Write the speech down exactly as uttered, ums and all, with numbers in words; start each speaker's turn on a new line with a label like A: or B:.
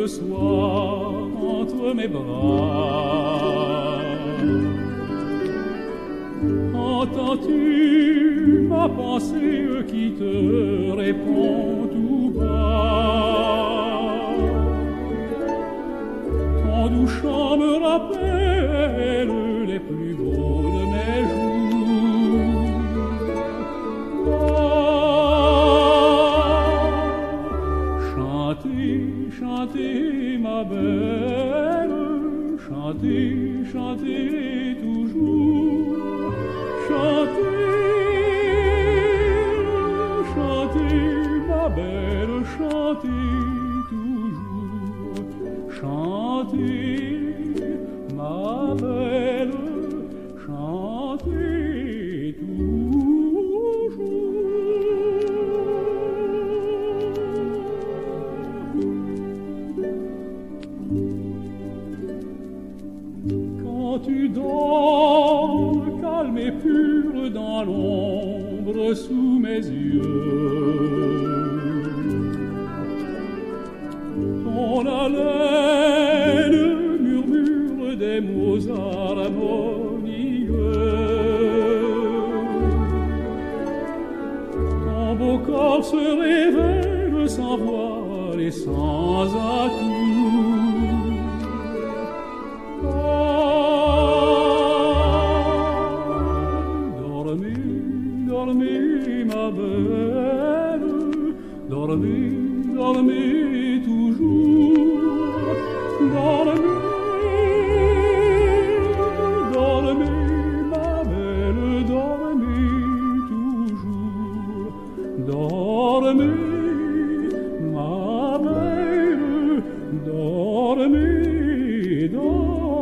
A: ce soir entre mes bras. Entends-tu ma pensée qui te répond tout bas? Ton doux chant me rappelle les plus beaux de mes jours. Ah, chantez, chantez ma belle, chantez, chantez toujours. Chantez, chantez ma belle, chantez toujours. Chantez ma belle, chantez toujours. Quand tu dors calme et pure dans l'ombre sous mes yeux, ton haleine murmure des mots harmonieux. Ton beau corps se révèle sans voile et sans atout. Dormez, ma belle, dormez, dormez toujours. Dormez, dormez, ma belle, dormez toujours. Dormez, ma belle, dormez, dormez.